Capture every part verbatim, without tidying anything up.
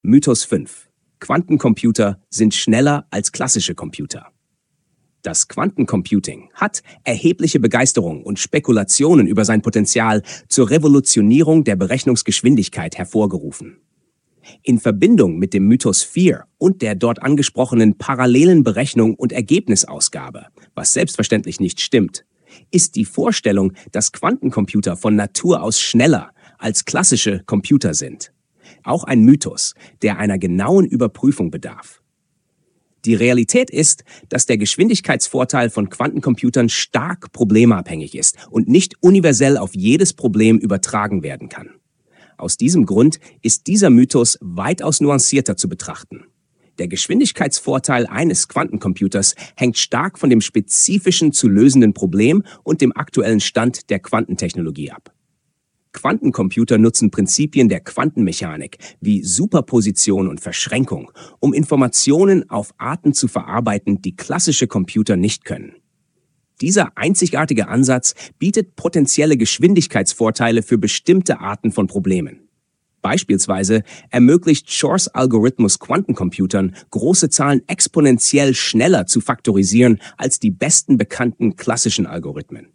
Mythos fünf. Quantencomputer sind schneller als klassische Computer. Das Quantencomputing hat erhebliche Begeisterung und Spekulationen über sein Potenzial zur Revolutionierung der Berechnungsgeschwindigkeit hervorgerufen. In Verbindung mit dem Mythos vier und der dort angesprochenen parallelen Berechnung und Ergebnisausgabe, was selbstverständlich nicht stimmt, ist die Vorstellung, dass Quantencomputer von Natur aus schneller als klassische Computer sind. Auch ein Mythos, der einer genauen Überprüfung bedarf. Die Realität ist, dass der Geschwindigkeitsvorteil von Quantencomputern stark problemabhängig ist und nicht universell auf jedes Problem übertragen werden kann. Aus diesem Grund ist dieser Mythos weitaus nuancierter zu betrachten. Der Geschwindigkeitsvorteil eines Quantencomputers hängt stark von dem spezifischen zu lösenden Problem und dem aktuellen Stand der Quantentechnologie ab. Quantencomputer nutzen Prinzipien der Quantenmechanik wie Superposition und Verschränkung, um Informationen auf Arten zu verarbeiten, die klassische Computer nicht können. Dieser einzigartige Ansatz bietet potenzielle Geschwindigkeitsvorteile für bestimmte Arten von Problemen. Beispielsweise ermöglicht Shors Algorithmus Quantencomputern, große Zahlen exponentiell schneller zu faktorisieren als die besten bekannten klassischen Algorithmen.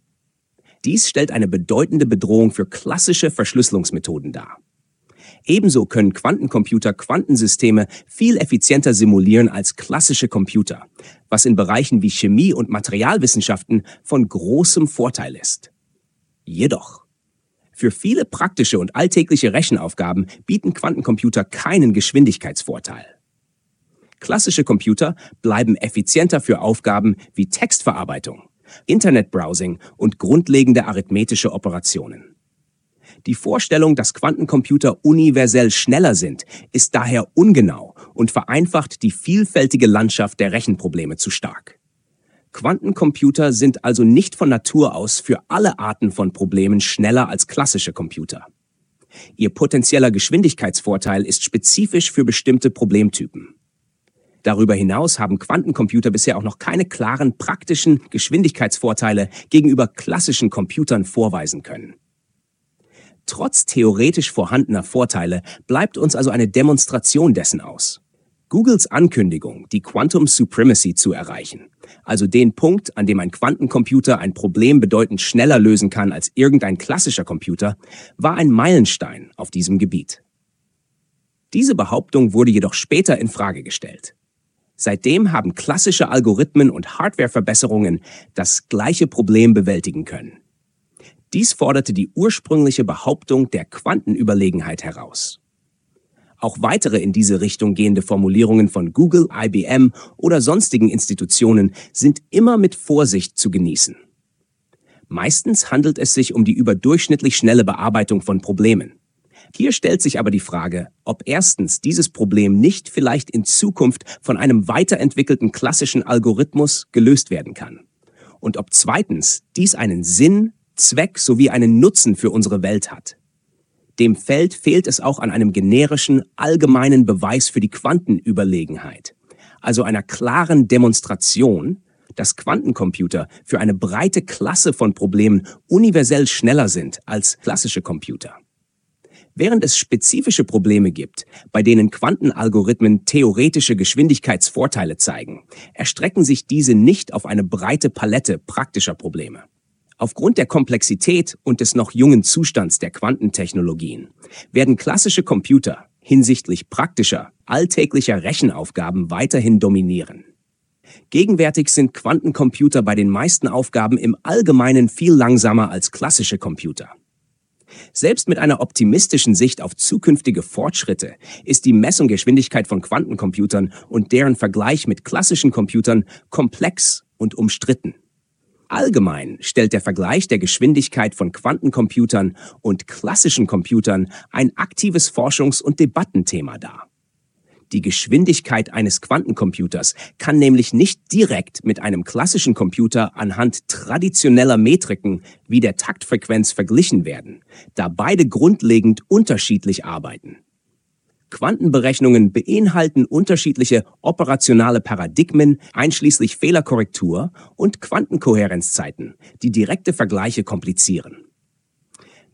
Dies stellt eine bedeutende Bedrohung für klassische Verschlüsselungsmethoden dar. Ebenso können Quantencomputer Quantensysteme viel effizienter simulieren als klassische Computer, was in Bereichen wie Chemie und Materialwissenschaften von großem Vorteil ist. Jedoch, für viele praktische und alltägliche Rechenaufgaben bieten Quantencomputer keinen Geschwindigkeitsvorteil. Klassische Computer bleiben effizienter für Aufgaben wie Textverarbeitung, Internetbrowsing und grundlegende arithmetische Operationen. Die Vorstellung, dass Quantencomputer universell schneller sind, ist daher ungenau und vereinfacht die vielfältige Landschaft der Rechenprobleme zu stark. Quantencomputer sind also nicht von Natur aus für alle Arten von Problemen schneller als klassische Computer. Ihr potenzieller Geschwindigkeitsvorteil ist spezifisch für bestimmte Problemtypen. Darüber hinaus haben Quantencomputer bisher auch noch keine klaren praktischen Geschwindigkeitsvorteile gegenüber klassischen Computern vorweisen können. Trotz theoretisch vorhandener Vorteile bleibt uns also eine Demonstration dessen aus. Googles Ankündigung, die Quantum Supremacy zu erreichen, also den Punkt, an dem ein Quantencomputer ein Problem bedeutend schneller lösen kann als irgendein klassischer Computer, war ein Meilenstein auf diesem Gebiet. Diese Behauptung wurde jedoch später in Frage gestellt. Seitdem haben klassische Algorithmen und Hardwareverbesserungen das gleiche Problem bewältigen können. Dies forderte die ursprüngliche Behauptung der Quantenüberlegenheit heraus. Auch weitere in diese Richtung gehende Formulierungen von Google, I B M oder sonstigen Institutionen sind immer mit Vorsicht zu genießen. Meistens handelt es sich um die überdurchschnittlich schnelle Bearbeitung von Problemen. Hier stellt sich aber die Frage, ob erstens dieses Problem nicht vielleicht in Zukunft von einem weiterentwickelten klassischen Algorithmus gelöst werden kann. Und ob zweitens dies einen Sinn, Zweck sowie einen Nutzen für unsere Welt hat. Dem Feld fehlt es auch an einem generischen, allgemeinen Beweis für die Quantenüberlegenheit, also einer klaren Demonstration, dass Quantencomputer für eine breite Klasse von Problemen universell schneller sind als klassische Computer. Während es spezifische Probleme gibt, bei denen Quantenalgorithmen theoretische Geschwindigkeitsvorteile zeigen, erstrecken sich diese nicht auf eine breite Palette praktischer Probleme. Aufgrund der Komplexität und des noch jungen Zustands der Quantentechnologien werden klassische Computer hinsichtlich praktischer, alltäglicher Rechenaufgaben weiterhin dominieren. Gegenwärtig sind Quantencomputer bei den meisten Aufgaben im Allgemeinen viel langsamer als klassische Computer. Selbst mit einer optimistischen Sicht auf zukünftige Fortschritte ist die Messungsgeschwindigkeit von Quantencomputern und deren Vergleich mit klassischen Computern komplex und umstritten. Allgemein stellt der Vergleich der Geschwindigkeit von Quantencomputern und klassischen Computern ein aktives Forschungs- und Debattenthema dar. Die Geschwindigkeit eines Quantencomputers kann nämlich nicht direkt mit einem klassischen Computer anhand traditioneller Metriken wie der Taktfrequenz verglichen werden, da beide grundlegend unterschiedlich arbeiten. Quantenberechnungen beinhalten unterschiedliche operationale Paradigmen, einschließlich Fehlerkorrektur und Quantenkohärenzzeiten, die direkte Vergleiche komplizieren.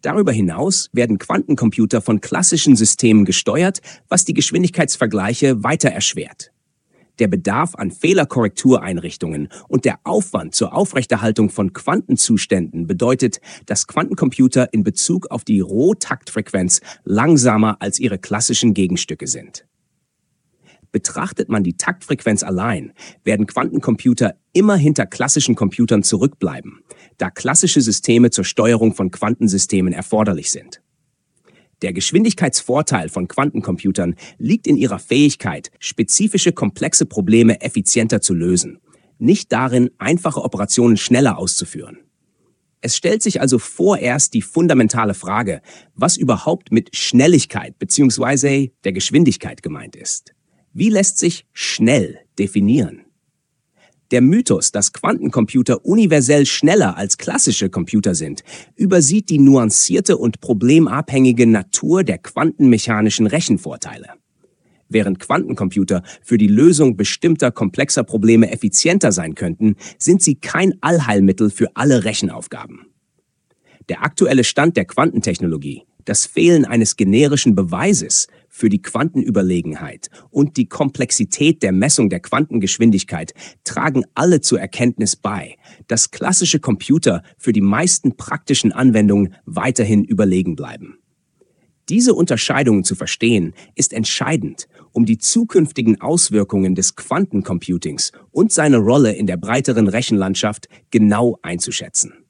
Darüber hinaus werden Quantencomputer von klassischen Systemen gesteuert, was die Geschwindigkeitsvergleiche weiter erschwert. Der Bedarf an Fehlerkorrektureinrichtungen und der Aufwand zur Aufrechterhaltung von Quantenzuständen bedeutet, dass Quantencomputer in Bezug auf die Rohtaktfrequenz langsamer als ihre klassischen Gegenstücke sind. Betrachtet man die Taktfrequenz allein, werden Quantencomputer immer hinter klassischen Computern zurückbleiben, da klassische Systeme zur Steuerung von Quantensystemen erforderlich sind. Der Geschwindigkeitsvorteil von Quantencomputern liegt in ihrer Fähigkeit, spezifische komplexe Probleme effizienter zu lösen, nicht darin, einfache Operationen schneller auszuführen. Es stellt sich also vorerst die fundamentale Frage, was überhaupt mit Schnelligkeit bzw. der Geschwindigkeit gemeint ist. Wie lässt sich schnell definieren? Der Mythos, dass Quantencomputer universell schneller als klassische Computer sind, übersieht die nuancierte und problemabhängige Natur der quantenmechanischen Rechenvorteile. Während Quantencomputer für die Lösung bestimmter komplexer Probleme effizienter sein könnten, sind sie kein Allheilmittel für alle Rechenaufgaben. Der aktuelle Stand der Quantentechnologie, das Fehlen eines generischen Beweises für die Quantenüberlegenheit und die Komplexität der Messung der Quantengeschwindigkeit tragen alle zur Erkenntnis bei, dass klassische Computer für die meisten praktischen Anwendungen weiterhin überlegen bleiben. Diese Unterscheidungen zu verstehen, ist entscheidend, um die zukünftigen Auswirkungen des Quantencomputings und seine Rolle in der breiteren Rechenlandschaft genau einzuschätzen.